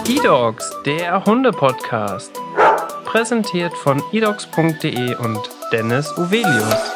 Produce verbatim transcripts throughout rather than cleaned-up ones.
eDogs, der Hunde-Podcast. Präsentiert von edogs punkt de und Dennis Uvelius.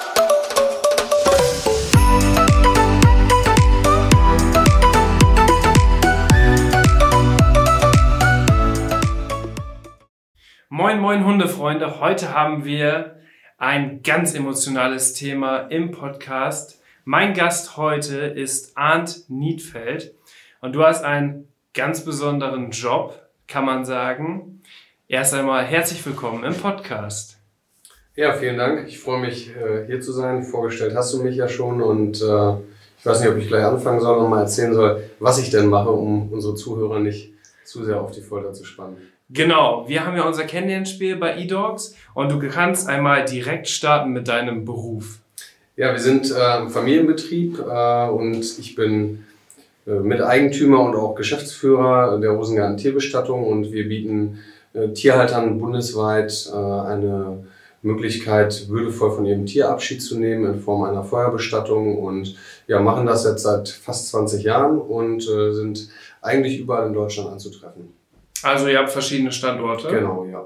Moin, moin Hundefreunde. Heute haben wir ein ganz emotionales Thema im Podcast. Mein Gast heute ist Arndt Nietfeld und du hast einen ganz besonderen Job, kann man sagen. Erst einmal herzlich willkommen im Podcast. Ja, vielen Dank. Ich freue mich, hier zu sein. Vorgestellt hast du mich ja schon und äh, ich weiß nicht, ob ich gleich anfangen soll und mal erzählen soll, was ich denn mache, um unsere Zuhörer nicht zu sehr auf die Folter zu spannen. Genau, wir haben ja unser Kennenlernspiel bei eDogs und du kannst einmal direkt starten mit deinem Beruf. Ja, wir sind äh, ein Familienbetrieb äh, und ich bin äh, Miteigentümer und auch Geschäftsführer der Rosengarten Tierbestattung und wir bieten äh, Tierhaltern bundesweit äh, eine Möglichkeit, würdevoll von ihrem Tier Abschied zu nehmen in Form einer Feuerbestattung und ja, machen das jetzt seit fast zwanzig Jahren und äh, sind eigentlich überall in Deutschland anzutreffen. Also ihr habt verschiedene Standorte. Genau, ja.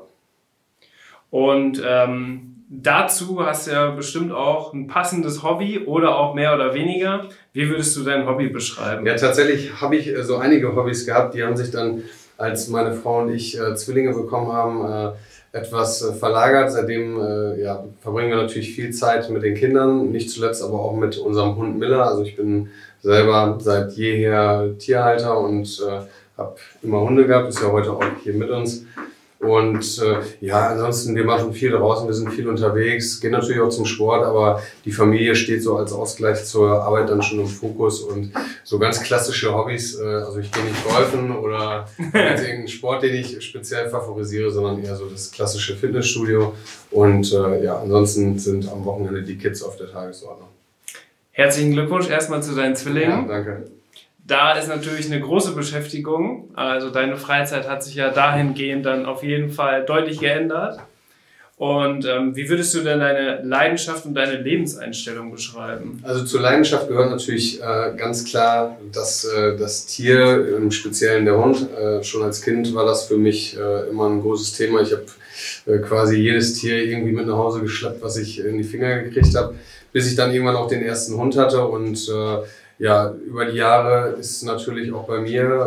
Und ähm, dazu hast du ja bestimmt auch ein passendes Hobby oder auch mehr oder weniger. Wie würdest du dein Hobby beschreiben? Ja, tatsächlich habe ich so einige Hobbys gehabt, die haben sich dann, als meine Frau und ich äh, Zwillinge bekommen haben, äh, etwas äh, verlagert. Seitdem äh, ja, verbringen wir natürlich viel Zeit mit den Kindern, nicht zuletzt aber auch mit unserem Hund Miller. Also ich bin selber seit jeher Tierhalter und äh, habe immer Hunde gehabt, ist ja heute auch hier mit uns. Und äh, ja, ansonsten, wir machen viel draußen, wir sind viel unterwegs, gehen natürlich auch zum Sport, aber die Familie steht so als Ausgleich zur Arbeit dann schon im Fokus. Und so ganz klassische Hobbys, äh, also ich gehe nicht golfen oder jetzt irgendeinen Sport, den ich speziell favorisiere, sondern eher so das klassische Fitnessstudio. Und äh, ja, ansonsten sind am Wochenende die Kids auf der Tagesordnung. Herzlichen Glückwunsch erstmal zu deinen Zwillingen. Ja, danke. Da ist natürlich eine große Beschäftigung. Also deine Freizeit hat sich ja dahingehend dann auf jeden Fall deutlich geändert. Und ähm, wie würdest du denn deine Leidenschaft und deine Lebenseinstellung beschreiben? Also zur Leidenschaft gehört natürlich äh, ganz klar das, äh, das Tier, im Speziellen der Hund. Äh, schon als Kind war das für mich äh, immer ein großes Thema. Ich habe äh, quasi jedes Tier irgendwie mit nach Hause geschleppt, was ich in die Finger gekriegt habe, bis ich dann irgendwann auch den ersten Hund hatte und äh, ja, über die Jahre ist natürlich auch bei mir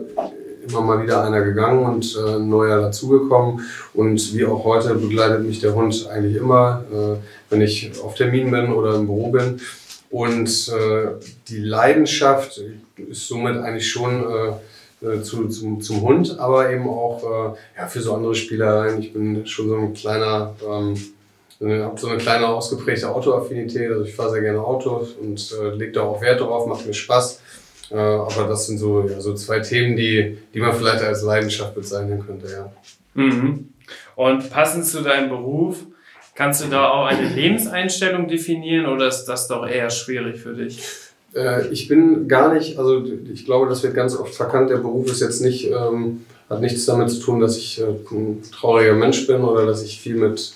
äh, immer mal wieder einer gegangen und äh, ein neuer dazugekommen. Und wie auch heute begleitet mich der Hund eigentlich immer, äh, wenn ich auf Termin bin oder im Büro bin. Und äh, die Leidenschaft ist somit eigentlich schon äh, zu, zum, zum Hund, aber eben auch äh, ja, für so andere Spielereien. Ich bin schon so ein kleiner... Ähm, Ich habe so eine kleine ausgeprägte Autoaffinität, also ich fahre sehr gerne Autos und äh, lege da auch Wert drauf, macht mir Spaß. Äh, aber das sind so, ja, so zwei Themen, die, die man vielleicht als Leidenschaft bezeichnen könnte, ja. Mhm. Und passend zu deinem Beruf, kannst du da auch eine Lebenseinstellung definieren oder ist das doch eher schwierig für dich? Äh, ich bin gar nicht, also ich glaube, das wird ganz oft verkannt, der Beruf ist jetzt nicht, ähm, hat nichts damit zu tun, dass ich äh, ein trauriger Mensch bin oder dass ich viel mit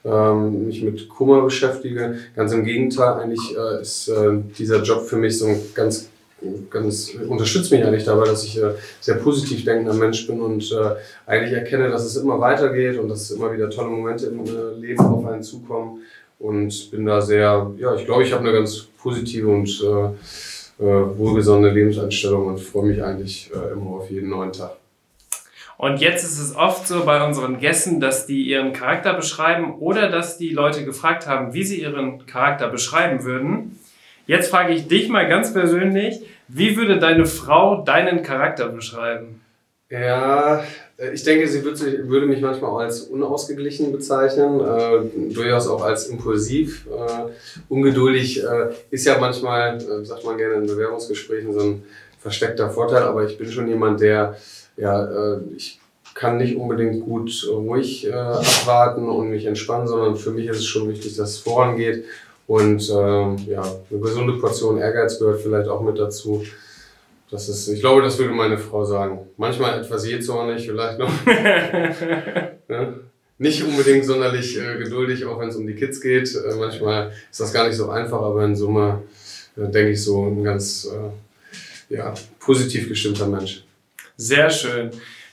mich mit Kummer beschäftige. Ganz im Gegenteil, eigentlich äh, ist äh, dieser Job für mich so ein ganz, ganz, unterstützt mich eigentlich dabei, dass ich äh, sehr positiv denkender Mensch bin und äh, eigentlich erkenne, dass es immer weitergeht und dass immer wieder tolle Momente im äh, Leben auf einen zukommen und bin da sehr, ja, ich glaube, ich habe eine ganz positive und äh, äh, wohlgesonnene Lebenseinstellung und freue mich eigentlich äh, immer auf jeden neuen Tag. Und jetzt ist es oft so bei unseren Gästen, dass die ihren Charakter beschreiben oder dass die Leute gefragt haben, wie sie ihren Charakter beschreiben würden. Jetzt frage ich dich mal ganz persönlich, wie würde deine Frau deinen Charakter beschreiben? Ja, ich denke, sie würde, würde mich manchmal auch als unausgeglichen bezeichnen, äh, durchaus auch als impulsiv. Äh, ungeduldig äh, ist ja manchmal, äh, sagt man gerne in Bewerbungsgesprächen, so ein versteckter Vorteil, aber ich bin schon jemand, der Ja, äh, ich kann nicht unbedingt gut ruhig äh, abwarten und mich entspannen, sondern für mich ist es schon wichtig, dass es vorangeht. Und äh, ja, eine gesunde Portion Ehrgeiz gehört vielleicht auch mit dazu. Das ist, ich glaube, das würde meine Frau sagen. Manchmal etwas jähzornig vielleicht noch. Ja? Nicht unbedingt sonderlich äh, geduldig, auch wenn es um die Kids geht. Äh, manchmal ist das gar nicht so einfach, aber in Summe äh, denke ich so ein ganz äh, ja, positiv gestimmter Mensch. Sehr schön.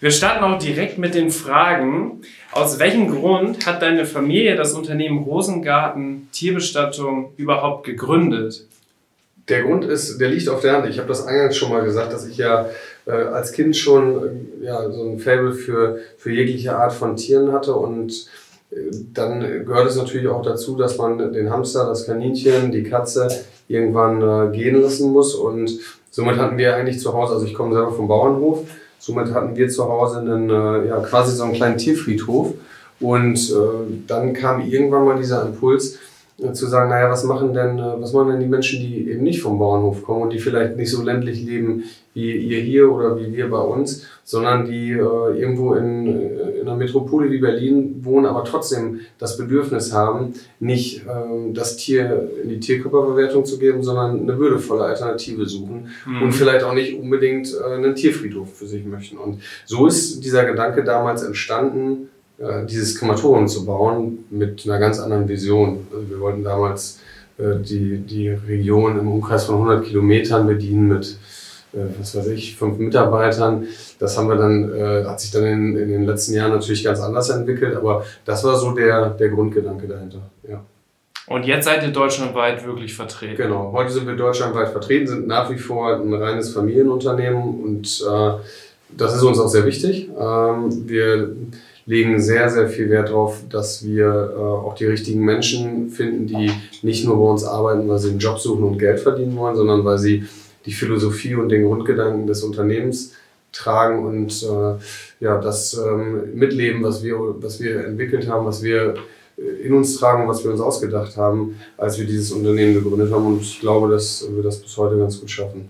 Wir starten auch direkt mit den Fragen. Aus welchem Grund hat deine Familie das Unternehmen Rosengarten Tierbestattung überhaupt gegründet? Der Grund ist, der liegt auf der Hand. Ich habe das eingangs schon mal gesagt, dass ich ja äh, als Kind schon äh, ja, so ein Faible für, für jegliche Art von Tieren hatte. Und äh, dann gehört es natürlich auch dazu, dass man den Hamster, das Kaninchen, die Katze irgendwann äh, gehen lassen muss. Und somit hatten wir eigentlich zu Hause, also ich komme selber vom Bauernhof, somit hatten wir zu Hause einen, äh, ja, quasi so einen kleinen Tierfriedhof. Und äh, dann kam irgendwann mal dieser Impuls, zu sagen, naja, was machen denn, was machen denn die Menschen, die eben nicht vom Bauernhof kommen und die vielleicht nicht so ländlich leben wie ihr hier oder wie wir bei uns, sondern die äh, irgendwo in, in einer Metropole wie Berlin wohnen, aber trotzdem das Bedürfnis haben, nicht äh, das Tier in die Tierkörperverwertung zu geben, sondern eine würdevolle Alternative suchen mhm. und vielleicht auch nicht unbedingt äh, einen Tierfriedhof für sich möchten. Und so ist dieser Gedanke damals entstanden, dieses Krematorium zu bauen mit einer ganz anderen Vision. Also wir wollten damals äh, die, die Region im Umkreis von hundert Kilometern bedienen mit, äh, was weiß ich, fünf Mitarbeitern. Das haben wir dann, äh, hat sich dann in, in den letzten Jahren natürlich ganz anders entwickelt, aber das war so der, der Grundgedanke dahinter. Ja. Und jetzt seid ihr deutschlandweit wirklich vertreten? Genau, heute sind wir deutschlandweit vertreten, sind nach wie vor ein reines Familienunternehmen und äh, das ist uns auch sehr wichtig. Ähm, wir legen sehr, sehr viel Wert darauf, dass wir äh, auch die richtigen Menschen finden, die nicht nur bei uns arbeiten, weil sie einen Job suchen und Geld verdienen wollen, sondern weil sie die Philosophie und den Grundgedanken des Unternehmens tragen und äh, ja, das ähm, mitleben, was wir, was wir entwickelt haben, was wir in uns tragen, was wir uns ausgedacht haben, als wir dieses Unternehmen gegründet haben. Und ich glaube, dass wir das bis heute ganz gut schaffen.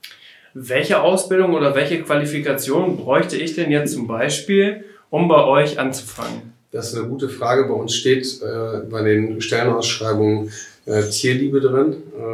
Welche Ausbildung oder welche Qualifikation bräuchte ich denn jetzt zum Beispiel, um bei euch anzufangen? Das ist eine gute Frage. Bei uns steht äh, bei den Stellenausschreibungen äh, Tierliebe drin.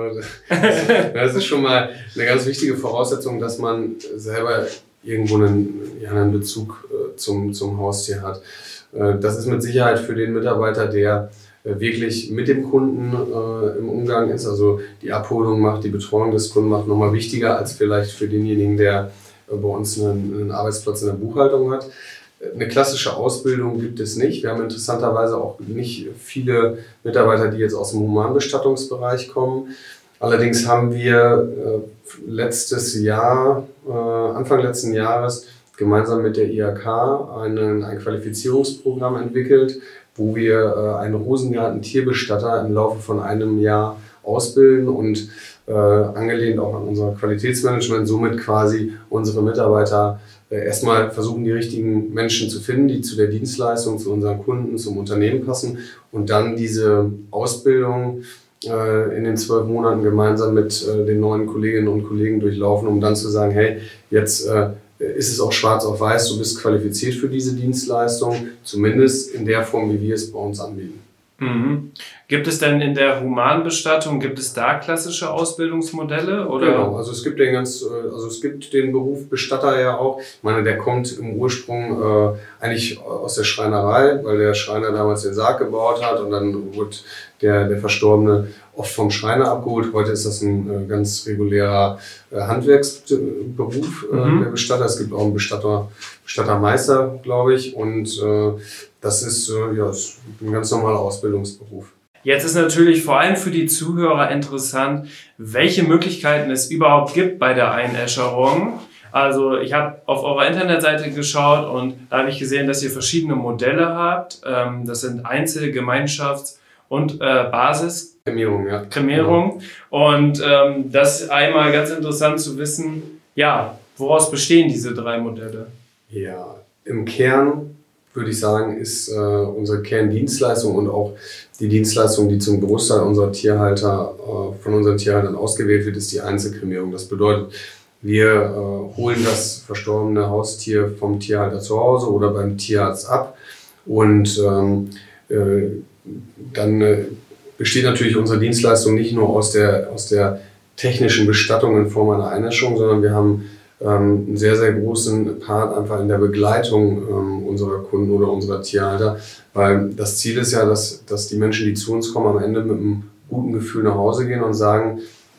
Äh, das ist schon mal eine ganz wichtige Voraussetzung, dass man selber irgendwo einen, ja, einen Bezug äh, zum, zum Haustier hat. Äh, das ist mit Sicherheit für den Mitarbeiter, der äh, wirklich mit dem Kunden äh, im Umgang ist, also die Abholung macht, die Betreuung des Kunden macht, nochmal wichtiger als vielleicht für denjenigen, der äh, bei uns einen, einen Arbeitsplatz in der Buchhaltung hat. Eine klassische Ausbildung gibt es nicht. Wir haben interessanterweise auch nicht viele Mitarbeiter, die jetzt aus dem Humanbestattungsbereich kommen. Allerdings haben wir äh, letztes Jahr, äh, Anfang letzten Jahres, gemeinsam mit der I H K einen, ein Qualifizierungsprogramm entwickelt, wo wir äh, einen Rosengarten-Tierbestatter im Laufe von einem Jahr ausbilden und äh, angelehnt auch an unser Qualitätsmanagement, somit quasi unsere Mitarbeiter erstmal versuchen, die richtigen Menschen zu finden, die zu der Dienstleistung, zu unseren Kunden, zum Unternehmen passen und dann diese Ausbildung äh, in den zwölf Monaten gemeinsam mit äh, den neuen Kolleginnen und Kollegen durchlaufen, um dann zu sagen, hey, jetzt äh, ist es auch schwarz auf weiß, du bist qualifiziert für diese Dienstleistung, zumindest in der Form, wie wir es bei uns anbieten. Mhm. Gibt es denn in der Humanbestattung, gibt es da klassische Ausbildungsmodelle? Oder? Genau, also es gibt den ganz, also es gibt den Beruf Bestatter ja auch. Ich meine, der kommt im Ursprung äh, eigentlich aus der Schreinerei, weil der Schreiner damals den Sarg gebaut hat und dann wurde der, der Verstorbene oft vom Schreiner abgeholt. Heute ist das ein äh, ganz regulärer äh, Handwerksberuf, äh, mhm. der Bestatter. Es gibt auch einen Bestatter, Bestattermeister, glaube ich, und äh, das ist, äh, ja, ist ein ganz normaler Ausbildungsberuf. Jetzt ist natürlich vor allem für die Zuhörer interessant, welche Möglichkeiten es überhaupt gibt bei der Einäscherung. Also ich habe auf eurer Internetseite geschaut und da habe ich gesehen, dass ihr verschiedene Modelle habt. Ähm, das sind Einzel-, Gemeinschafts- und äh, Basis. Kremierung, ja. Kremierung. Ja. Und ähm, das ist einmal ganz interessant zu wissen, ja, woraus bestehen diese drei Modelle? Ja, im Kern würde ich sagen, ist äh, unsere Kerndienstleistung und auch die Dienstleistung, die zum Großteil unserer Tierhalter, äh, von unseren Tierhaltern ausgewählt wird, ist die Einzelkremierung. Das bedeutet, wir äh, holen das verstorbene Haustier vom Tierhalter zu Hause oder beim Tierarzt ab und ähm, äh, dann äh, besteht natürlich unsere Dienstleistung nicht nur aus der, aus der technischen Bestattung in Form einer Einäscherung, sondern wir haben ähm, einen sehr, sehr großen Part einfach in der Begleitung ähm, unserer Kunden oder unserer Tierhalter, weil das Ziel ist ja, dass, dass die Menschen, die zu uns kommen, am Ende mit einem guten Gefühl nach Hause gehen und sagen,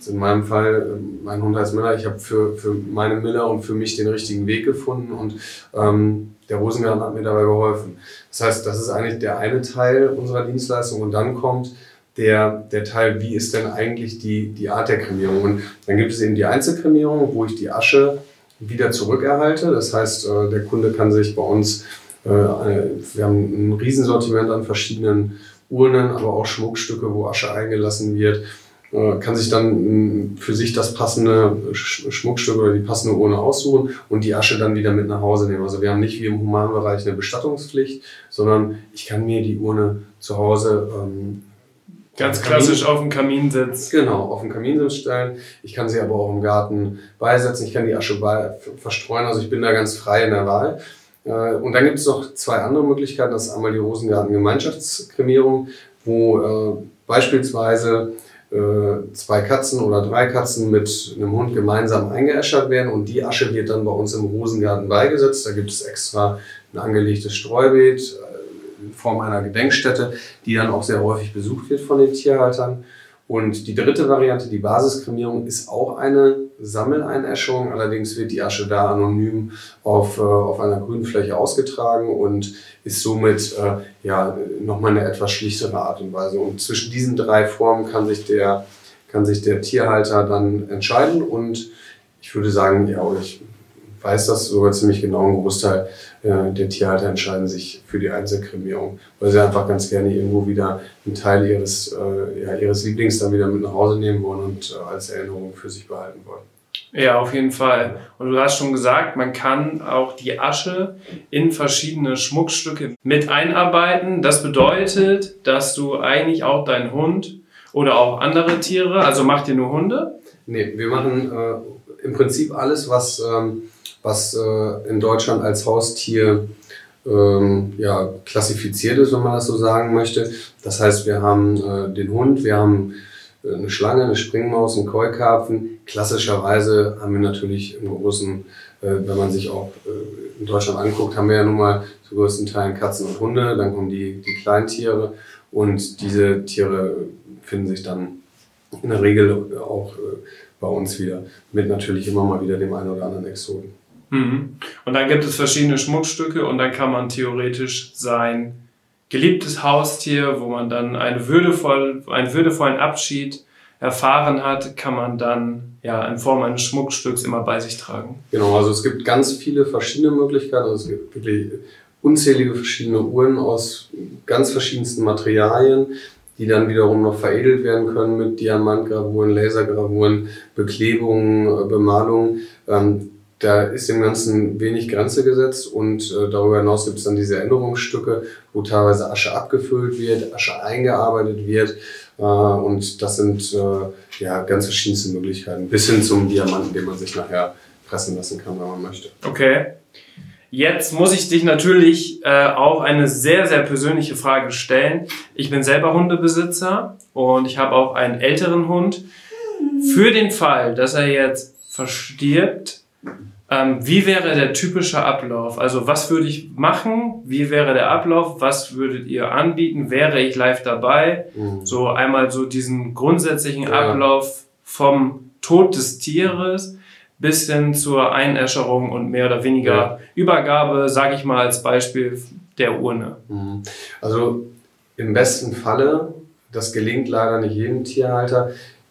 in meinem Fall, mein Hund heißt Miller, ich habe für, für meine Miller und für mich den richtigen Weg gefunden und ähm, der Rosengarten hat mir dabei geholfen. Das heißt, das ist eigentlich der eine Teil unserer Dienstleistung und dann kommt der, der Teil, wie ist denn eigentlich die, die Art der Kremierung. Und dann gibt es eben die Einzelkremierung, wo ich die Asche wieder zurückerhalte. Das heißt, der Kunde kann sich bei uns, wir haben ein Riesensortiment an verschiedenen Urnen, aber auch Schmuckstücke, wo Asche eingelassen wird, kann sich dann für sich das passende Schmuckstück oder die passende Urne aussuchen und die Asche dann wieder mit nach Hause nehmen. Also wir haben nicht wie im Humanbereich eine Bestattungspflicht, sondern ich kann mir die Urne zu Hause ähm, ganz klassisch auf dem Kaminsitz. Genau, auf dem Kaminsitz stellen. Ich kann sie aber auch im Garten beisetzen. Ich kann die Asche bei, verstreuen. Also ich bin da ganz frei in der Wahl. Und dann gibt es noch zwei andere Möglichkeiten. Das ist einmal die Rosengarten-Gemeinschaftskremierung, wo äh, beispielsweise äh, zwei Katzen oder drei Katzen mit einem Hund gemeinsam eingeäschert werden und die Asche wird dann bei uns im Rosengarten beigesetzt. Da gibt es extra ein angelegtes Streubeet in Form einer Gedenkstätte, die dann auch sehr häufig besucht wird von den Tierhaltern. Und die dritte Variante, die Basiskremierung, ist auch eine Sammeleinäscherung. Allerdings wird die Asche da anonym auf, äh, auf einer grünen Fläche ausgetragen und ist somit äh, ja, nochmal eine etwas schlichtere Art und Weise. Und zwischen diesen drei Formen kann sich der, kann sich der Tierhalter dann entscheiden. Und ich würde sagen, ja, oder ich weiß das sogar ziemlich genau, ein Großteil äh, der Tierhalter entscheiden sich für die Einzelkremierung, weil sie einfach ganz gerne irgendwo wieder einen Teil ihres, äh, ja, ihres Lieblings dann wieder mit nach Hause nehmen wollen und äh, als Erinnerung für sich behalten wollen. Ja, auf jeden Fall. Und du hast schon gesagt, man kann auch die Asche in verschiedene Schmuckstücke mit einarbeiten. Das bedeutet, dass du eigentlich auch deinen Hund oder auch andere Tiere, also macht ihr nur Hunde? Nee, wir machen äh, im Prinzip alles, was... Ähm, was äh, in Deutschland als Haustier ähm, ja, klassifiziert ist, wenn man das so sagen möchte. Das heißt, wir haben äh, den Hund, wir haben äh, eine Schlange, eine Springmaus, einen Keukarpfen. Klassischerweise haben wir natürlich im großen, äh, wenn man sich auch äh, in Deutschland anguckt, haben wir ja nun mal zu größten Teilen Katzen und Hunde, dann kommen die, die Kleintiere und diese Tiere finden sich dann in der Regel auch äh, bei uns wieder, mit natürlich immer mal wieder dem einen oder anderen Exoten. Und dann gibt es verschiedene Schmuckstücke und dann kann man theoretisch sein geliebtes Haustier, wo man dann eine würdevoll, einen würdevollen Abschied erfahren hat, kann man dann ja in Form eines Schmuckstücks immer bei sich tragen. Genau, also es gibt ganz viele verschiedene Möglichkeiten. Also es gibt wirklich unzählige verschiedene Uhren aus ganz verschiedensten Materialien, die dann wiederum noch veredelt werden können mit Diamantgravuren, Lasergravuren, Beklebungen, Bemalungen. Ähm, Da ist dem Ganzen wenig Grenze gesetzt und äh, darüber hinaus gibt es dann diese Erinnerungsstücke, wo teilweise Asche abgefüllt wird, Asche eingearbeitet wird äh, und das sind äh, ja ganz verschiedenste Möglichkeiten, bis hin zum Diamanten, den man sich nachher pressen lassen kann, wenn man möchte. Okay. Jetzt muss ich dich natürlich äh, auch eine sehr, sehr persönliche Frage stellen. Ich bin selber Hundebesitzer und ich habe auch einen älteren Hund. Für den Fall, dass er jetzt verstirbt, Ähm, wie wäre der typische Ablauf? Also was würde ich machen? Wie wäre der Ablauf? Was würdet ihr anbieten? Wäre ich live dabei? Mhm. So einmal so diesen grundsätzlichen ja. Ablauf vom Tod des Tieres bis hin zur Einäscherung und mehr oder weniger ja. Übergabe, sage ich mal als Beispiel der Urne. Mhm. Also im besten Falle, das gelingt leider nicht jedem Tierhalter,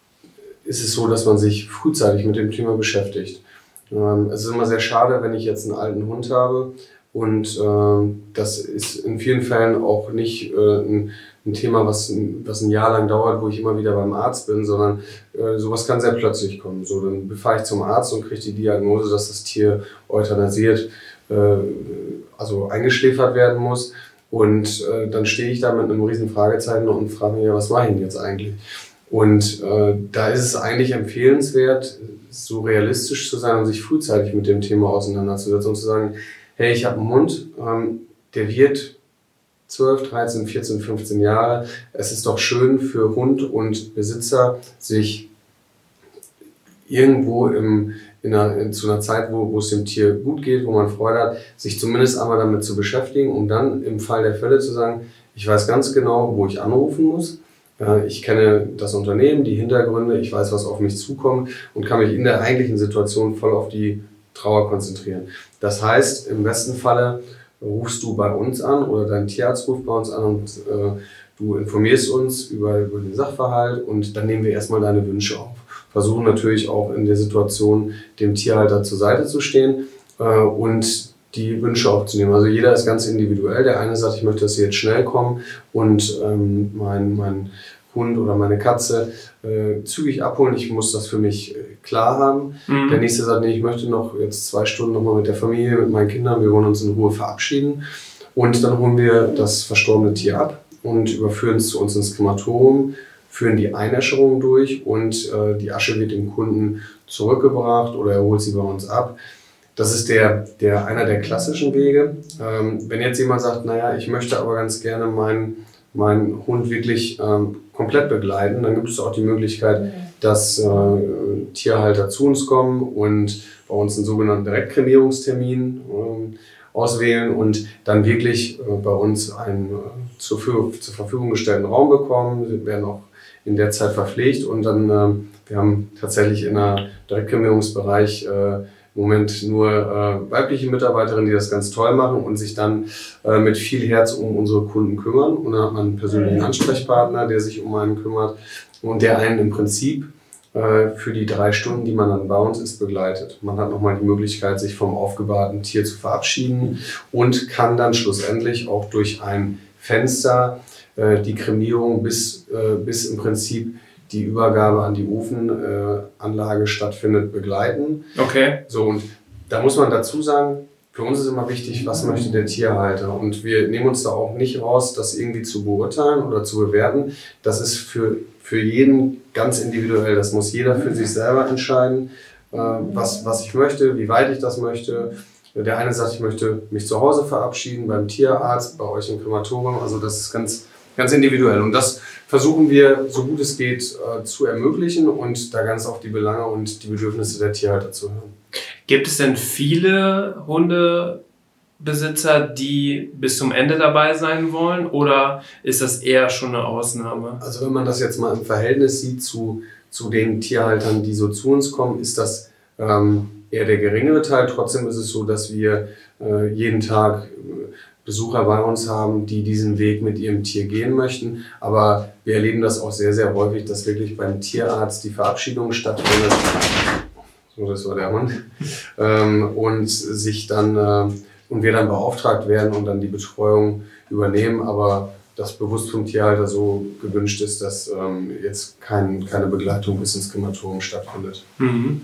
ist es so, dass man sich frühzeitig mit dem Thema beschäftigt. Es ist immer sehr schade, wenn ich jetzt einen alten Hund habe und äh, das ist in vielen Fällen auch nicht äh, ein, ein Thema, was, was ein Jahr lang dauert, wo ich immer wieder beim Arzt bin, sondern äh, sowas kann sehr plötzlich kommen. So, dann fahre ich zum Arzt und kriege die Diagnose, dass das Tier euthanasiert, äh, also eingeschläfert werden muss und äh, dann stehe ich da mit einem riesen Fragezeichen und frage mich, ja, was mache ich denn jetzt eigentlich? Und äh, da ist es eigentlich empfehlenswert, so realistisch zu sein und sich frühzeitig mit dem Thema auseinanderzusetzen und zu sagen, hey, ich habe einen Hund, ähm, der wird zwölf, dreizehn, vierzehn, fünfzehn Jahre. Es ist doch schön für Hund und Besitzer, sich irgendwo im, in einer, in, zu einer Zeit, wo, wo es dem Tier gut geht, wo man Freude hat, sich zumindest einmal damit zu beschäftigen, um dann im Fall der Fälle zu sagen, ich weiß ganz genau, wo ich anrufen muss. äh, ich kenne das Unternehmen, die Hintergründe, ich weiß, was auf mich zukommt und kann mich in der eigentlichen Situation voll auf die Trauer konzentrieren. Das heißt, im besten Falle rufst du bei uns an oder dein Tierarzt ruft bei uns an und äh, du informierst uns über, über den Sachverhalt und dann nehmen wir erstmal deine Wünsche auf. Versuchen natürlich auch in der Situation dem Tierhalter zur Seite zu stehen äh, und die Wünsche aufzunehmen. Also jeder ist ganz individuell. Der eine sagt, ich möchte, dass sie jetzt schnell kommen und ähm, mein, mein Hund oder meine Katze äh, zügig abholen. Ich muss das für mich äh, klar haben. Mhm. Der nächste sagt, nee, ich möchte noch jetzt zwei Stunden nochmal mit der Familie, mit meinen Kindern, wir wollen uns in Ruhe verabschieden. Und dann holen wir das verstorbene Tier ab und überführen es zu uns ins Krematorium, führen die Einäscherung durch und äh, die Asche wird dem Kunden zurückgebracht oder er holt sie bei uns ab. Das ist der, der, einer der klassischen Wege. Ähm, wenn jetzt jemand sagt, naja, ich möchte aber ganz gerne meinen, meinen Hund wirklich ähm, komplett begleiten, dann gibt es auch die Möglichkeit, dass äh, Tierhalter zu uns kommen und bei uns einen sogenannten Direktkremierungstermin äh, auswählen und dann wirklich äh, bei uns einen äh, zur, zur Verfügung gestellten Raum bekommen. Sie werden auch in der Zeit verpflegt und dann, äh, wir haben tatsächlich in der Direktkremierungsbereich äh, im Moment nur äh, weibliche Mitarbeiterinnen, die das ganz toll machen und sich dann äh, mit viel Herz um unsere Kunden kümmern. Und dann hat man einen persönlichen Ansprechpartner, der sich um einen kümmert und der einen im Prinzip äh, für die drei Stunden, die man dann bei uns ist, begleitet. Man hat nochmal die Möglichkeit, sich vom aufgebahrten Tier zu verabschieden und kann dann schlussendlich auch durch ein Fenster äh, die Kremierung bis, äh, bis im Prinzip die Übergabe an die Ofenanlage äh, stattfindet, begleiten. Okay. So, und da muss man dazu sagen, für uns ist immer wichtig, was möchte der Tierhalter? Und wir nehmen uns da auch nicht raus, das irgendwie zu beurteilen oder zu bewerten. Das ist für, für jeden ganz individuell. Das muss jeder für sich selber entscheiden, äh, was, was ich möchte, wie weit ich das möchte. Der eine sagt, ich möchte mich zu Hause verabschieden, beim Tierarzt, bei euch im Krematorium. Also das ist ganz, ganz individuell. Und das versuchen wir, so gut es geht, äh, zu ermöglichen und da ganz auf die Belange und die Bedürfnisse der Tierhalter zu hören. Gibt es denn viele Hundebesitzer, die bis zum Ende dabei sein wollen oder ist das eher schon eine Ausnahme? Also wenn man das jetzt mal im Verhältnis sieht zu, zu den Tierhaltern, die so zu uns kommen, ist das ähm, eher der geringere Teil. Trotzdem ist es so, dass wir äh, jeden Tag Besucher bei uns haben, die diesen Weg mit ihrem Tier gehen möchten. Aber wir erleben das auch sehr, sehr häufig, dass wirklich beim Tierarzt die Verabschiedung stattfindet. So, das war der Hund. Ähm, und sich dann, äh, und wir dann beauftragt werden und dann die Betreuung übernehmen. Aber das bewusst vom Tierhalter so gewünscht ist, dass ähm, jetzt kein, keine Begleitung bis ins Krematorium stattfindet. Mhm.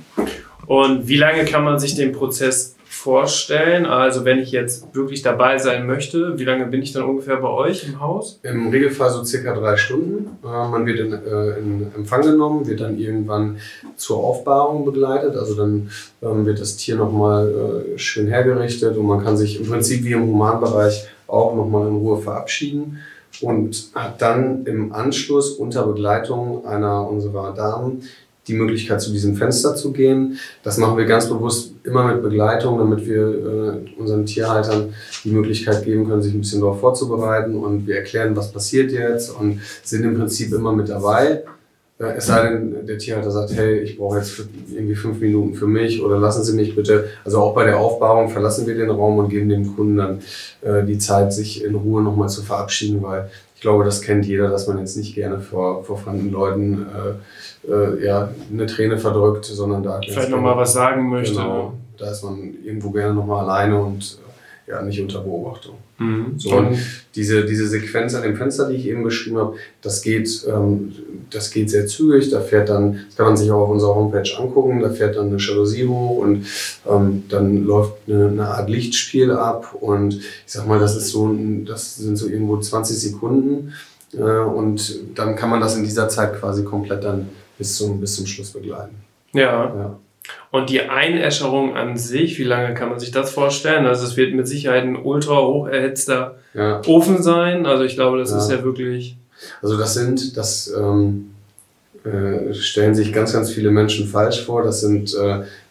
Und wie lange kann man sich den Prozess vorstellen? Also wenn ich jetzt wirklich dabei sein möchte, wie lange bin ich dann ungefähr bei euch im Haus? Im Regelfall so circa drei Stunden. Äh, man wird in, äh, in Empfang genommen, wird dann irgendwann zur Aufbahrung begleitet. Also dann ähm, wird das Tier nochmal äh, schön hergerichtet und man kann sich im Prinzip wie im Humanbereich auch nochmal in Ruhe verabschieden und hat dann im Anschluss unter Begleitung einer unserer Damen die Möglichkeit, zu diesem Fenster zu gehen. Das machen wir ganz bewusst immer mit Begleitung, damit wir äh, unseren Tierhaltern die Möglichkeit geben können, sich ein bisschen darauf vorzubereiten und wir erklären, was passiert jetzt und sind im Prinzip immer mit dabei. Äh, es sei denn, der Tierhalter sagt, hey, ich brauche jetzt irgendwie fünf Minuten für mich oder lassen Sie mich bitte. Also auch bei der Aufbahrung verlassen wir den Raum und geben dem Kunden dann äh, die Zeit, sich in Ruhe nochmal zu verabschieden, weil ich glaube, das kennt jeder, dass man jetzt nicht gerne vor, vor fremden Leuten äh, äh, ja, eine Träne verdrückt, sondern da vielleicht nochmal was sagen möchte. Genau, da ist man irgendwo gerne nochmal alleine und äh, ja, nicht unter Beobachtung. Mhm. So, und diese, diese Sequenz an dem Fenster, die ich eben beschrieben habe, das geht, ähm, das geht sehr zügig. Da fährt dann, das kann man sich auch auf unserer Homepage angucken, da fährt dann eine Jalousie hoch und ähm, dann läuft eine, eine Art Lichtspiel ab und ich sag mal, das ist so, ein, das sind so irgendwo zwanzig Sekunden äh, und dann kann man das in dieser Zeit quasi komplett dann bis zum, bis zum Schluss begleiten. Ja. Ja. Und die Einäscherung an sich, wie lange kann man sich das vorstellen? Also es wird mit Sicherheit ein ultra hoch erhitzter ja. Ofen sein. Also ich glaube, das ja. ist ja wirklich... Also das sind, das ähm, äh, stellen sich ganz, ganz viele Menschen falsch vor. Das sind äh,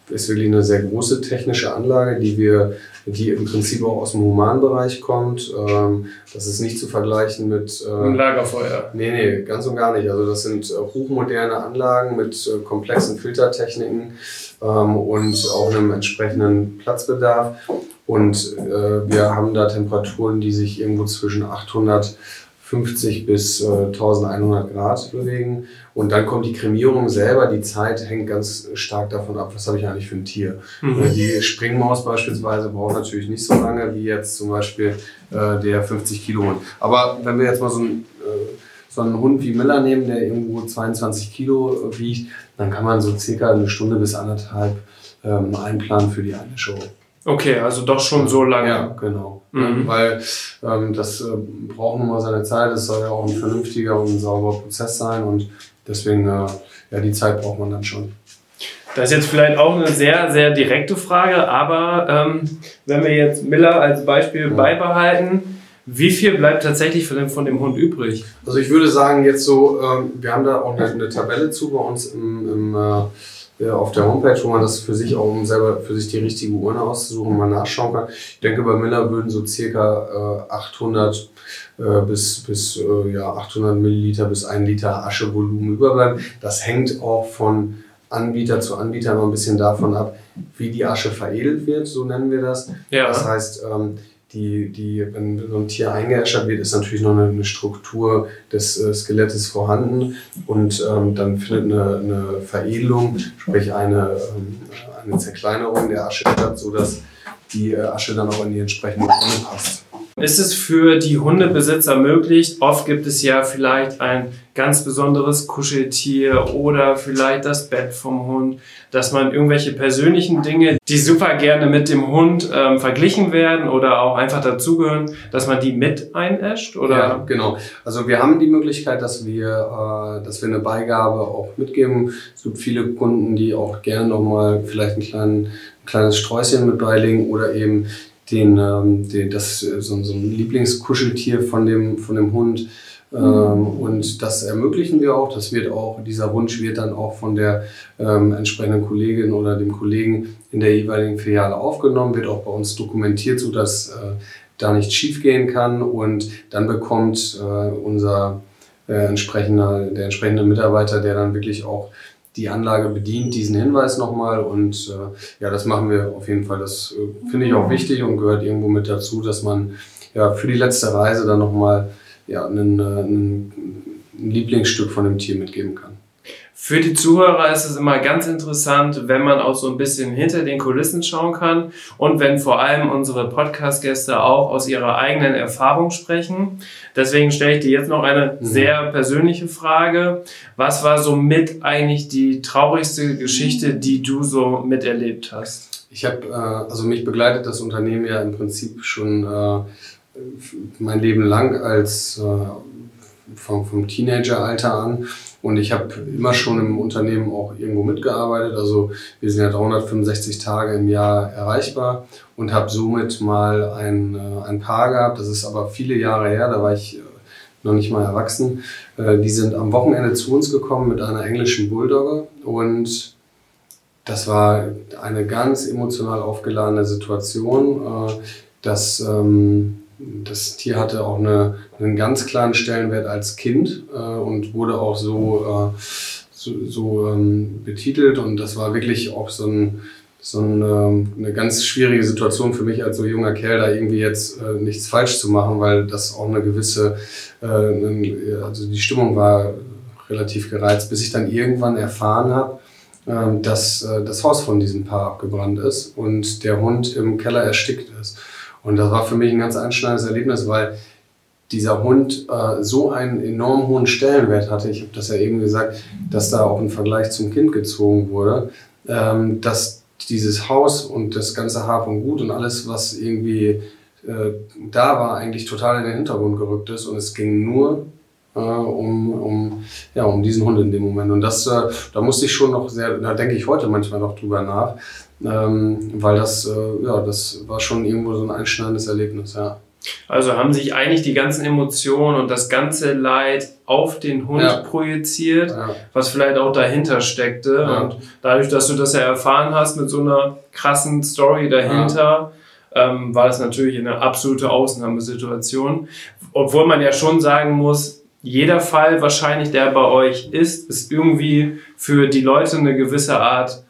ist wirklich eine sehr große technische Anlage, die wir, die im Prinzip auch aus dem Humanbereich kommt. Ähm, das ist nicht zu vergleichen mit... Äh, Ein Lagerfeuer. Nee, nee, ganz und gar nicht. Also das sind äh, hochmoderne Anlagen mit äh, komplexen Filtertechniken ähm, und auch einem entsprechenden Platzbedarf. Und äh, wir haben da Temperaturen, die sich irgendwo zwischen achthundertfünfzig bis äh, eintausendeinhundert Grad bewegen. Und dann kommt die Kremierung selber. Die Zeit hängt ganz stark davon ab, was habe ich eigentlich für ein Tier. Mhm. Die Springmaus beispielsweise braucht natürlich nicht so lange wie jetzt zum Beispiel äh, der fünfzig Kilo Hund. Aber wenn wir jetzt mal so einen, äh, so einen Hund wie Miller nehmen, der irgendwo zweiundzwanzig Kilo wiegt, dann kann man so circa eine Stunde bis anderthalb ähm, einplanen für die eine Show. Okay, also doch schon so lange. Ja, genau. Mhm. Weil ähm, das äh, braucht nun mal seine Zeit. Es soll ja auch ein vernünftiger und ein sauberer Prozess sein und deswegen, äh, ja, die Zeit braucht man dann schon. Das ist jetzt vielleicht auch eine sehr, sehr direkte Frage, aber ähm, wenn wir jetzt Miller als Beispiel ja. beibehalten, wie viel bleibt tatsächlich von dem, von dem Hund übrig? Also ich würde sagen jetzt so, ähm, wir haben da auch eine, eine Tabelle zu bei uns im, im äh, auf der Homepage, wo man das für sich auch, um selber für sich die richtige Urne auszusuchen, mal nachschauen kann. Ich denke, bei Miller würden so circa äh, achthundert äh, bis, bis äh, ja, achthundert Milliliter bis ein Liter Aschevolumen überbleiben. Das hängt auch von Anbieter zu Anbieter noch ein bisschen davon ab, wie die Asche veredelt wird, so nennen wir das. Ja. Das heißt, ähm, Die, die, wenn so ein Tier eingeäschert wird, ist natürlich noch eine, eine Struktur des äh, Skelettes vorhanden und ähm, dann findet eine, eine Veredelung, sprich eine, ähm, eine Zerkleinerung der Asche statt, sodass die äh, Asche dann auch in die entsprechende Urne passt. Ist es für die Hundebesitzer möglich? Oft gibt es ja vielleicht ein ganz besonderes Kuscheltier oder vielleicht das Bett vom Hund, dass man irgendwelche persönlichen Dinge, die super gerne mit dem Hund ähm, verglichen werden oder auch einfach dazugehören, dass man die mit einäscht? Oder? Ja, genau. Also wir haben die Möglichkeit, dass wir, äh, dass wir eine Beigabe auch mitgeben. Es gibt viele Kunden, die auch gerne nochmal vielleicht ein, klein, ein kleines Sträußchen mit beilegen oder eben den, ähm, den, das, so, so ein Lieblingskuscheltier von dem, von dem Hund. Ähm, und das ermöglichen wir auch. Das wird auch, dieser Wunsch wird dann auch von der ähm, entsprechenden Kollegin oder dem Kollegen in der jeweiligen Filiale aufgenommen, wird auch bei uns dokumentiert, sodass äh, da nichts schief gehen kann. Und dann bekommt äh, unser äh, entsprechender, der entsprechende Mitarbeiter, der dann wirklich auch die Anlage bedient, diesen Hinweis nochmal. Und äh, ja, das machen wir auf jeden Fall. Das äh, finde ich auch wichtig und gehört irgendwo mit dazu, dass man ja für die letzte Reise dann nochmal ja, ein, ein Lieblingsstück von dem Tier mitgeben kann. Für die Zuhörer ist es immer ganz interessant, wenn man auch so ein bisschen hinter den Kulissen schauen kann und wenn vor allem unsere Podcast-Gäste auch aus ihrer eigenen Erfahrung sprechen. Deswegen stelle ich dir jetzt noch eine mhm. sehr persönliche Frage. Was war so mit eigentlich die traurigste Geschichte, die du so miterlebt hast? Ich habe, äh, also mich begleitet das Unternehmen ja im Prinzip schon äh, mein Leben lang als äh, vom, vom Teenageralter an. Und ich habe immer schon im Unternehmen auch irgendwo mitgearbeitet. Also wir sind ja dreihundertfünfundsechzig Tage im Jahr erreichbar und habe somit mal ein, ein Paar gehabt. Das ist aber viele Jahre her, da war ich noch nicht mal erwachsen. Die sind am Wochenende zu uns gekommen mit einer englischen Bulldogge und das war eine ganz emotional aufgeladene Situation. Das Das Tier hatte auch eine, einen ganz klaren Stellenwert als Kind äh, und wurde auch so, äh, so, so ähm, betitelt. Und das war wirklich auch so, ein, so ein, ähm, eine ganz schwierige Situation für mich als so junger Kerl, da irgendwie jetzt äh, nichts falsch zu machen, weil das auch eine gewisse, äh, eine, also die Stimmung war relativ gereizt, bis ich dann irgendwann erfahren habe, äh, dass äh, das Haus von diesem Paar abgebrannt ist und der Hund im Keller erstickt ist. Und das war für mich ein ganz einschneidendes Erlebnis, weil dieser Hund äh, so einen enorm hohen Stellenwert hatte. Ich habe das ja eben gesagt, dass da auch ein Vergleich zum Kind gezogen wurde, ähm, dass dieses Haus und das ganze Hab und Gut und alles, was irgendwie äh, da war, eigentlich total in den Hintergrund gerückt ist. Und es ging nur äh, um, um, ja, um diesen Hund in dem Moment. Und das, äh, da musste ich schon noch sehr, da denke ich heute manchmal noch drüber nach. Ähm, weil das, äh, ja, das war schon irgendwo so ein einschneidendes Erlebnis, ja. Also haben sich eigentlich die ganzen Emotionen und das ganze Leid auf den Hund ja. projiziert, ja. was vielleicht auch dahinter steckte. Ja. Und dadurch, dass du das ja erfahren hast mit so einer krassen Story dahinter, ja. ähm, war das natürlich eine absolute Ausnahmesituation. Obwohl man ja schon sagen muss, jeder Fall wahrscheinlich, der bei euch ist, ist irgendwie für die Leute eine gewisse Art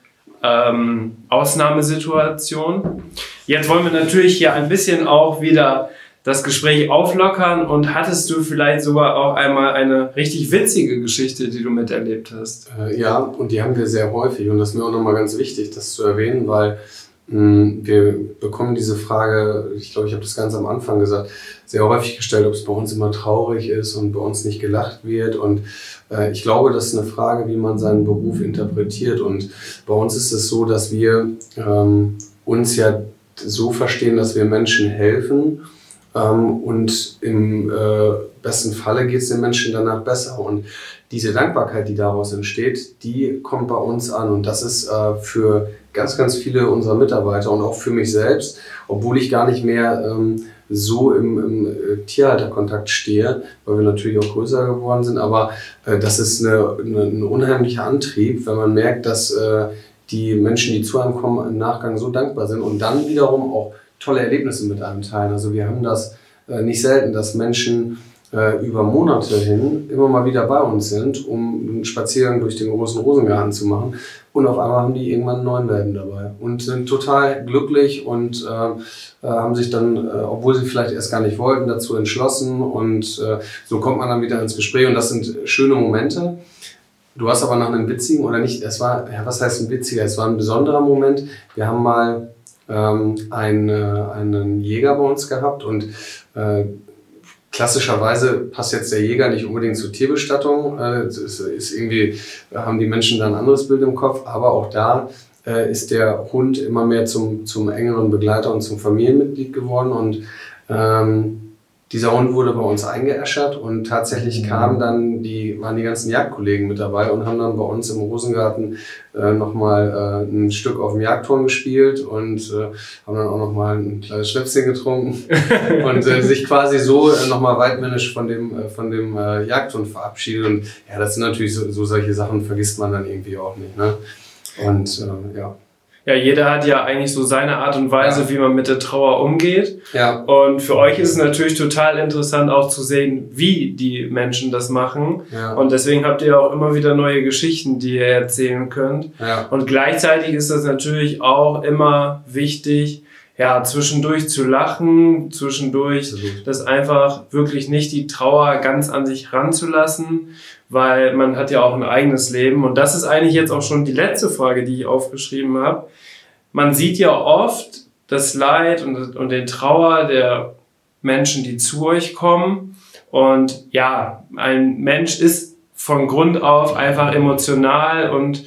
ähm, Ausnahmesituation. Jetzt wollen wir natürlich hier ein bisschen auch wieder das Gespräch auflockern und hattest du vielleicht sogar auch einmal eine richtig witzige Geschichte, die du miterlebt hast? Äh, ja, und die haben wir sehr häufig und das ist mir auch nochmal ganz wichtig, das zu erwähnen, weil mh, wir bekommen diese Frage, ich glaube, ich habe das ganz am Anfang gesagt, sehr häufig gestellt, ob es bei uns immer traurig ist und bei uns nicht gelacht wird und äh, ich glaube, das ist eine Frage, wie man seinen Beruf interpretiert und bei uns ist es so, dass wir ähm, uns ja so verstehen, dass wir Menschen helfen. Ähm, und im äh, besten Falle geht es den Menschen danach besser. Und diese Dankbarkeit, die daraus entsteht, die kommt bei uns an. Und das ist äh, für ganz, ganz viele unserer Mitarbeiter und auch für mich selbst, obwohl ich gar nicht mehr ähm, so im, im äh, Tierhalterkontakt stehe, weil wir natürlich auch größer geworden sind. Aber äh, das ist eine, eine, ein unheimlicher Antrieb, wenn man merkt, dass äh, die Menschen, die zu einem kommen, im Nachgang so dankbar sind und dann wiederum auch tolle Erlebnisse mit einem teilen. Also wir haben das äh, nicht selten, dass Menschen äh, über Monate hin immer mal wieder bei uns sind, um einen Spaziergang durch den großen Rosengarten zu machen. Und auf einmal haben die irgendwann einen neuen Welpen dabei und sind total glücklich und äh, äh, haben sich dann, äh, obwohl sie vielleicht erst gar nicht wollten, dazu entschlossen. Und äh, so kommt man dann wieder ins Gespräch und das sind schöne Momente. Du hast aber nach einem witzigen, oder nicht, es war, ja, was heißt ein witziger, es war ein besonderer Moment. Wir haben mal ähm, einen, äh, einen Jäger bei uns gehabt und äh, klassischerweise passt jetzt der Jäger nicht unbedingt zur Tierbestattung. Äh, es ist, ist irgendwie, haben die Menschen da ein anderes Bild im Kopf, aber auch da äh, ist der Hund immer mehr zum, zum engeren Begleiter und zum Familienmitglied geworden und ähm, dieser Hund wurde bei uns eingeäschert und tatsächlich kamen dann die, waren die ganzen Jagdkollegen mit dabei und haben dann bei uns im Rosengarten äh, nochmal äh, ein Stück auf dem Jagdturm gespielt und äh, haben dann auch nochmal ein kleines Schnäpschen getrunken und äh, sich quasi so äh, nochmal weitmännisch von dem, äh, von dem äh, Jagdhund verabschiedet. Und ja, das sind natürlich so, so solche Sachen, vergisst man dann irgendwie auch nicht. Ne? Und äh, ja. Ja, jeder hat ja eigentlich so seine Art und Weise, ja. wie man mit der Trauer umgeht. Ja. Und für euch ist es natürlich total interessant auch zu sehen, wie die Menschen das machen. Ja. Und deswegen habt ihr auch immer wieder neue Geschichten, die ihr erzählen könnt. Ja. Und gleichzeitig ist das natürlich auch immer wichtig, ja, zwischendurch zu lachen, zwischendurch Absolut. Das einfach wirklich nicht die Trauer ganz an sich ranzulassen, weil man hat ja auch ein eigenes Leben. Und das ist eigentlich jetzt auch schon die letzte Frage, die ich aufgeschrieben habe. Man sieht ja oft das Leid und, und den Trauer der Menschen, die zu euch kommen. Und ja, ein Mensch ist von Grund auf einfach emotional und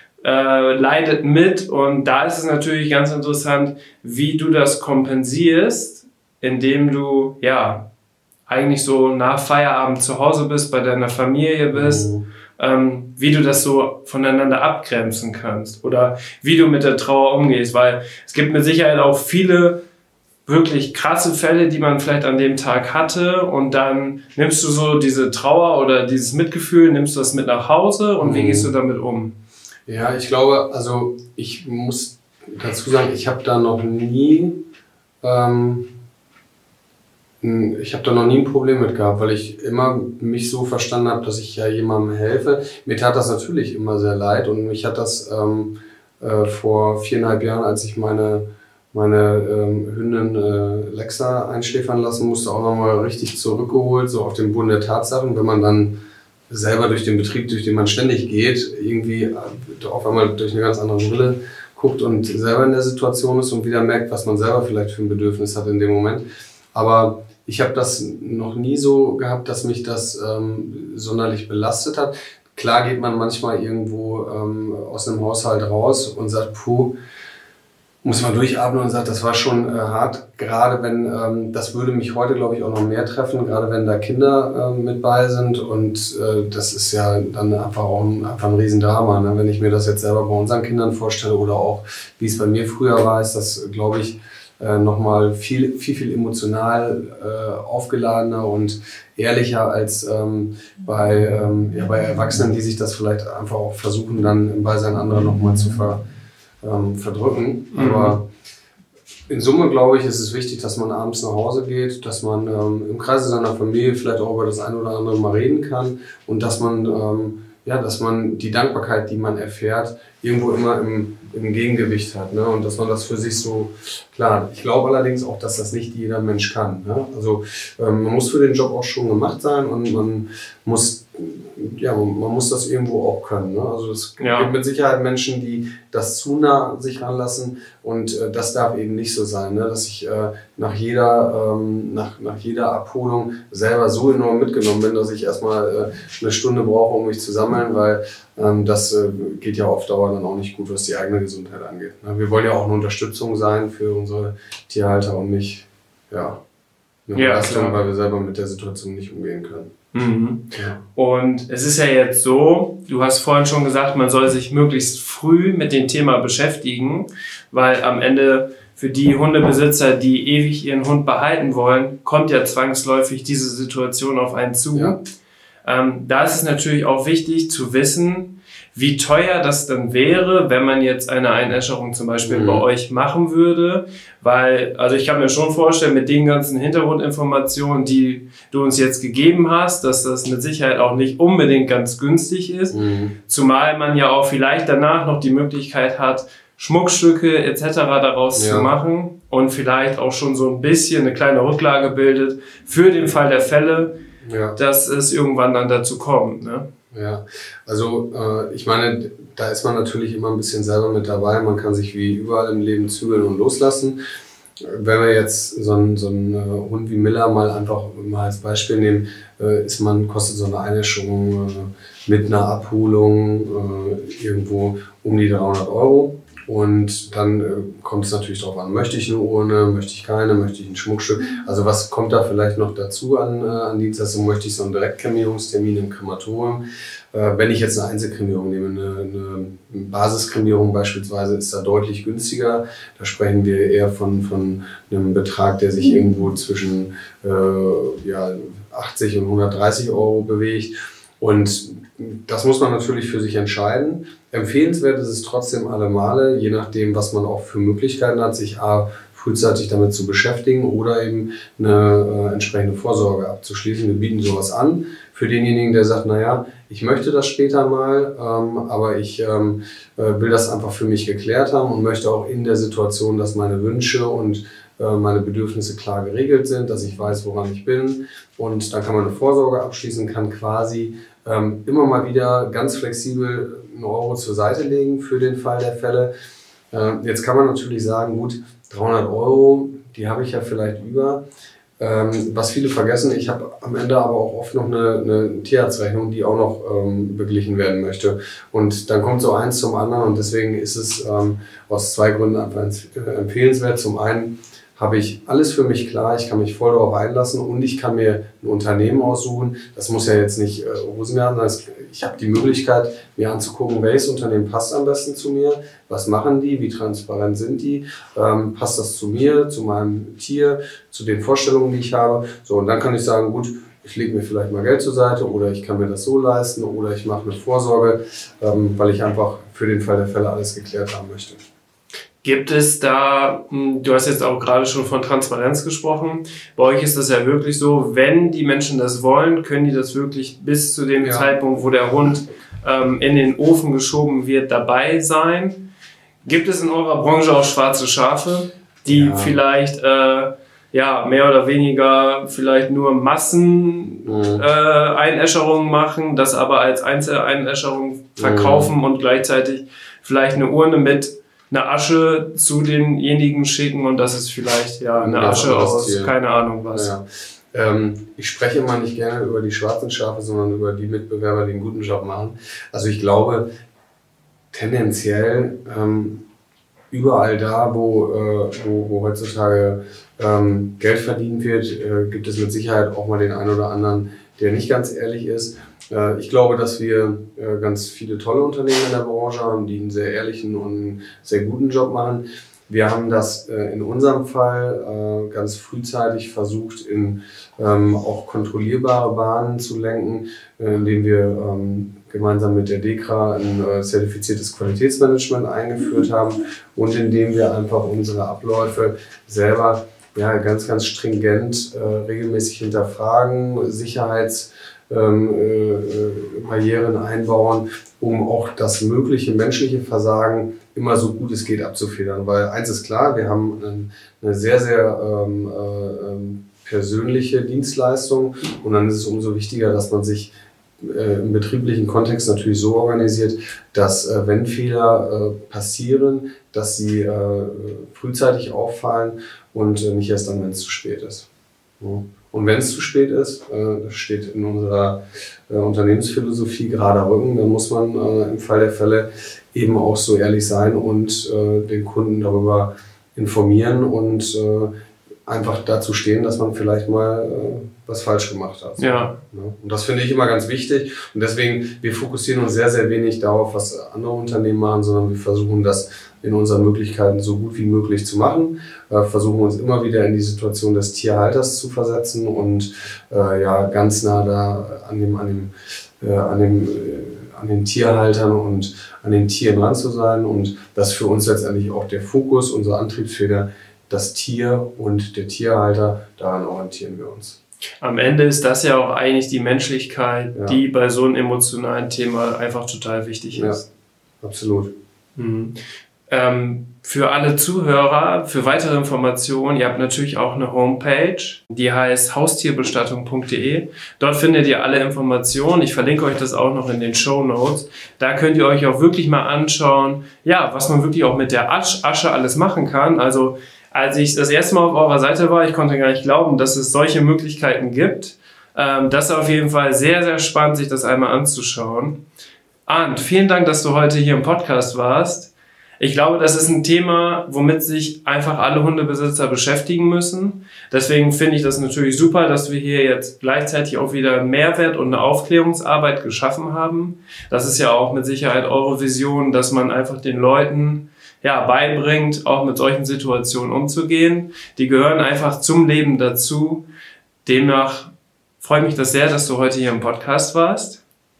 äh, leidet mit. Und da ist es natürlich ganz interessant, wie du das kompensierst, indem du, ja, eigentlich so nach Feierabend zu Hause bist, bei deiner Familie bist, mhm. ähm, wie du das so voneinander abgrenzen kannst oder wie du mit der Trauer umgehst, weil es gibt mit Sicherheit auch viele wirklich krasse Fälle, die man vielleicht an dem Tag hatte und dann nimmst du so diese Trauer oder dieses Mitgefühl, nimmst du das mit nach Hause und mhm. wie gehst du damit um? Ja, ich glaube, also ich muss dazu sagen, ich habe da noch nie ähm, Ich habe da noch nie ein Problem mit gehabt, weil ich immer mich so verstanden habe, dass ich ja jemandem helfe. Mir tat das natürlich immer sehr leid und mich hat das ähm, äh, vor viereinhalb Jahren, als ich meine, meine ähm, Hündin äh, Lexa einschläfern lassen musste, auch nochmal richtig zurückgeholt, so auf den Boden der Tatsachen. Wenn man dann selber durch den Betrieb, durch den man ständig geht, irgendwie auf einmal durch eine ganz andere Brille guckt und selber in der Situation ist und wieder merkt, was man selber vielleicht für ein Bedürfnis hat in dem Moment. Aber ich habe das noch nie so gehabt, dass mich das ähm, sonderlich belastet hat. Klar geht man manchmal irgendwo ähm, aus einem Haushalt raus und sagt, puh, muss man durchatmen und sagt, das war schon äh, hart. Gerade wenn, ähm, das würde mich heute, glaube ich, auch noch mehr treffen, gerade wenn da Kinder äh, mit bei sind. Und äh, das ist ja dann einfach auch ein, einfach ein Riesendrama. Ne? Wenn ich mir das jetzt selber bei unseren Kindern vorstelle oder auch, wie es bei mir früher war, ist das, glaube ich, äh, nochmal viel, viel, viel emotional äh, aufgeladener und ehrlicher als ähm, bei, ähm, ja, bei Erwachsenen, die sich das vielleicht einfach auch versuchen, dann im Beisein anderer nochmal zu ver, ähm, verdrücken. Mhm. Aber in Summe, glaube ich, ist es wichtig, dass man abends nach Hause geht, dass man ähm, im Kreise seiner Familie vielleicht auch über das eine oder andere mal reden kann und dass man, ähm, ja, dass man die Dankbarkeit, die man erfährt, irgendwo immer im, im Gegengewicht hat, ne? Und dass man das für sich so, klar, ich glaube allerdings auch, dass das nicht jeder Mensch kann, ne? Also ähm, man muss für den Job auch schon gemacht sein und man muss, ja, man muss das irgendwo auch können, ne? Also es ja. gibt mit Sicherheit Menschen, die das zu nah an sich ranlassen und äh, das darf eben nicht so sein, ne? Dass ich äh, nach jeder ähm, nach, nach jeder Abholung selber so enorm mitgenommen bin, dass ich erstmal äh, eine Stunde brauche, um mich zu sammeln, weil ähm, das äh, geht ja auf Dauer dann auch nicht gut, was die eigene Gesundheit angeht, ne? Wir wollen ja auch eine Unterstützung sein für unsere Tierhalter und nicht ja, eine ja, Belastung, weil wir selber mit der Situation nicht umgehen können. Mhm. Ja. Und es ist ja jetzt so, du hast vorhin schon gesagt, man soll sich möglichst früh mit dem Thema beschäftigen, weil am Ende für die Hundebesitzer, die ewig ihren Hund behalten wollen, kommt ja zwangsläufig diese Situation auf einen zu. Ja. Ähm, da ist es natürlich auch wichtig zu wissen, wie teuer das dann wäre, wenn man jetzt eine Einäscherung zum Beispiel mhm. bei euch machen würde, weil, also ich kann mir schon vorstellen, mit den ganzen Hintergrundinformationen, die du uns jetzt gegeben hast, dass das mit Sicherheit auch nicht unbedingt ganz günstig ist, mhm. zumal man ja auch vielleicht danach noch die Möglichkeit hat, Schmuckstücke et cetera daraus ja. zu machen und vielleicht auch schon so ein bisschen eine kleine Rücklage bildet für den Fall der Fälle, ja. dass es irgendwann dann dazu kommt, ne? Ja, also äh, ich meine, da ist man natürlich immer ein bisschen selber mit dabei. Man kann sich wie überall im Leben zügeln und loslassen. Wenn wir jetzt so einen, so einen äh, Hund wie Miller mal einfach mal als Beispiel nehmen, äh, ist man, kostet so eine Einäscherung äh, mit einer Abholung äh, irgendwo um die dreihundert Euro. Und dann äh, kommt es natürlich darauf an, möchte ich eine Urne, möchte ich keine, möchte ich ein Schmuckstück. Also was kommt da vielleicht noch dazu an, äh, an Dienstleistung? Möchte ich so einen Direktkremierungstermin im Krematorium? Äh, wenn ich jetzt eine Einzelkremierung nehme, eine, eine Basiskremierung beispielsweise, ist da deutlich günstiger. Da sprechen wir eher von, von einem Betrag, der sich irgendwo zwischen äh, ja, achtzig und hundertdreißig Euro bewegt. Und das muss man natürlich für sich entscheiden. Empfehlenswert ist es trotzdem alle Male, je nachdem, was man auch für Möglichkeiten hat, sich A, frühzeitig damit zu beschäftigen oder eben eine äh, entsprechende Vorsorge abzuschließen. Wir bieten sowas an für denjenigen, der sagt, naja, ich möchte das später mal, ähm, aber ich ähm, äh, will das einfach für mich geklärt haben und möchte auch in der Situation, dass meine Wünsche und äh, meine Bedürfnisse klar geregelt sind, dass ich weiß, woran ich bin. Und dann kann man eine Vorsorge abschließen, kann quasi ähm, immer mal wieder ganz flexibel einen Euro zur Seite legen für den Fall der Fälle. Äh, jetzt kann man natürlich sagen, gut, dreihundert Euro, die habe ich ja vielleicht über. Ähm, was viele vergessen, ich habe am Ende aber auch oft noch eine, eine Tierarztrechnung, die auch noch ähm, beglichen werden möchte. Und dann kommt so eins zum anderen und deswegen ist es ähm, aus zwei Gründen einfach empfehlenswert. Zum einen habe ich alles für mich klar, ich kann mich voll darauf einlassen und ich kann mir ein Unternehmen aussuchen. Das muss ja jetzt nicht äh, Rosengarten sein. Ich habe die Möglichkeit, mir anzugucken, welches Unternehmen passt am besten zu mir, was machen die, wie transparent sind die, ähm, passt das zu mir, zu meinem Tier, zu den Vorstellungen, die ich habe. So, und dann kann ich sagen, gut, ich lege mir vielleicht mal Geld zur Seite oder ich kann mir das so leisten oder ich mache eine Vorsorge, ähm, weil ich einfach für den Fall der Fälle alles geklärt haben möchte. Gibt es da, du hast jetzt auch gerade schon von Transparenz gesprochen, bei euch ist das ja wirklich so, wenn die Menschen das wollen, können die das wirklich bis zu dem ja. Zeitpunkt, wo der Hund ähm, in den Ofen geschoben wird, dabei sein. Gibt es in eurer Branche auch schwarze Schafe, die ja. vielleicht äh, ja, mehr oder weniger vielleicht nur Massen-Einäscherungen mhm. äh, machen, das aber als Einzeleinäscherung verkaufen mhm. und gleichzeitig vielleicht eine Urne mit eine Asche zu denjenigen schicken und das ist vielleicht ja eine ja, Asche aus Tier. Keine Ahnung was. Ja. Ähm, ich spreche immer nicht gerne über die schwarzen Schafe, sondern über die Mitbewerber, die einen guten Job machen. Also ich glaube, tendenziell ähm, überall da, wo, äh, wo, wo heutzutage ähm, Geld verdient wird, äh, gibt es mit Sicherheit auch mal den einen oder anderen, der nicht ganz ehrlich ist. Äh, ich glaube, dass wir äh, ganz viele tolle Unternehmen in der Branche haben, die einen sehr ehrlichen und einen sehr guten Job machen. Wir haben das äh, in unserem Fall äh, ganz frühzeitig versucht, in ähm, auch kontrollierbare Bahnen zu lenken, äh, indem wir ähm, gemeinsam mit der DEKRA ein äh, zertifiziertes Qualitätsmanagement eingeführt haben und indem wir einfach unsere Abläufe selber ja, ganz, ganz stringent äh, regelmäßig hinterfragen, Sicherheits Ähm, äh, Barrieren einbauen, um auch das mögliche menschliche Versagen immer so gut es geht abzufedern. Weil eins ist klar, wir haben ähm, eine sehr, sehr ähm, äh, persönliche Dienstleistung und dann ist es umso wichtiger, dass man sich äh, im betrieblichen Kontext natürlich so organisiert, dass äh, wenn Fehler äh, passieren, dass sie äh, frühzeitig auffallen und äh, nicht erst dann, wenn es zu spät ist. Ja. Und wenn es zu spät ist, äh, das steht in unserer äh, Unternehmensphilosophie gerader Rücken, dann muss man äh, im Fall der Fälle eben auch so ehrlich sein und äh, den Kunden darüber informieren und äh, einfach dazu stehen, dass man vielleicht mal äh, was falsch gemacht hat. Ja. Und das finde ich immer ganz wichtig. Und deswegen, wir fokussieren uns sehr, sehr wenig darauf, was andere Unternehmen machen, sondern wir versuchen das in unseren Möglichkeiten so gut wie möglich zu machen. Äh, versuchen uns immer wieder in die Situation des Tierhalters zu versetzen und äh, ja, ganz nah da an dem, an dem, äh, an dem, äh, an den Tierhaltern und an den Tieren ran zu sein. Und das ist für uns letztendlich auch der Fokus, unsere Antriebsfeder, das Tier und der Tierhalter, daran orientieren wir uns. Am Ende ist das ja auch eigentlich die Menschlichkeit, ja. die bei so einem emotionalen Thema einfach total wichtig ist. Ja, absolut. Mhm. Ähm, für alle Zuhörer, für weitere Informationen, ihr habt natürlich auch eine Homepage, die heißt haustierbestattung punkt de. Dort findet ihr alle Informationen. Ich verlinke euch das auch noch in den Shownotes. Da könnt ihr euch auch wirklich mal anschauen, ja, was man wirklich auch mit der Asche alles machen kann. Also als ich das erste Mal auf eurer Seite war, ich konnte gar nicht glauben, dass es solche Möglichkeiten gibt. Ähm, das ist auf jeden Fall sehr, sehr spannend, sich das einmal anzuschauen. Arndt, vielen Dank, dass du heute hier im Podcast warst. Ich glaube, das ist ein Thema, womit sich einfach alle Hundebesitzer beschäftigen müssen. Deswegen finde ich das natürlich super, dass wir hier jetzt gleichzeitig auch wieder Mehrwert und eine Aufklärungsarbeit geschaffen haben. Das ist ja auch mit Sicherheit eure Vision, dass man einfach den Leuten ja, beibringt, auch mit solchen Situationen umzugehen. Die gehören einfach zum Leben dazu. Demnach freut mich das sehr, dass du heute hier im Podcast warst.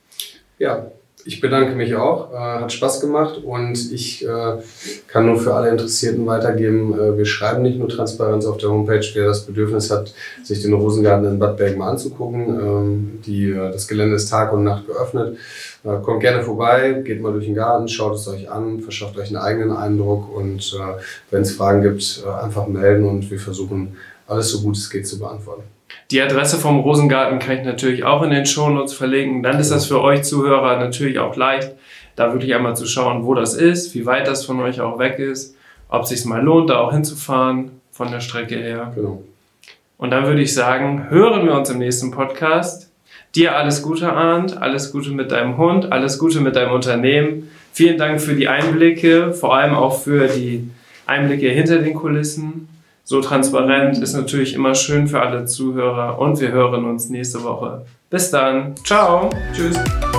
Ja, ich bedanke mich auch. Äh, hat Spaß gemacht und ich äh, kann nur für alle Interessierten weitergeben, äh, wir schreiben nicht nur Transparenz auf der Homepage. Wer das Bedürfnis hat, sich den Rosengarten in Bad Bergen mal anzugucken. Ähm, die, äh, das Gelände ist Tag und Nacht geöffnet. Äh, kommt gerne vorbei, geht mal durch den Garten, schaut es euch an, verschafft euch einen eigenen Eindruck und äh, wenn es Fragen gibt, äh, einfach melden und wir versuchen, alles so gut es geht zu beantworten. Die Adresse vom Rosengarten kann ich natürlich auch in den Shownotes verlinken. Dann ist das für euch Zuhörer natürlich auch leicht, da wirklich einmal zu schauen, wo das ist, wie weit das von euch auch weg ist, ob es sich mal lohnt, da auch hinzufahren von der Strecke her. Genau. Und dann würde ich sagen, hören wir uns im nächsten Podcast. Dir alles Gute, Arndt, alles Gute mit deinem Hund, alles Gute mit deinem Unternehmen. Vielen Dank für die Einblicke, vor allem auch für die Einblicke hinter den Kulissen. So transparent ist natürlich immer schön für alle Zuhörer und wir hören uns nächste Woche. Bis dann. Ciao. Tschüss.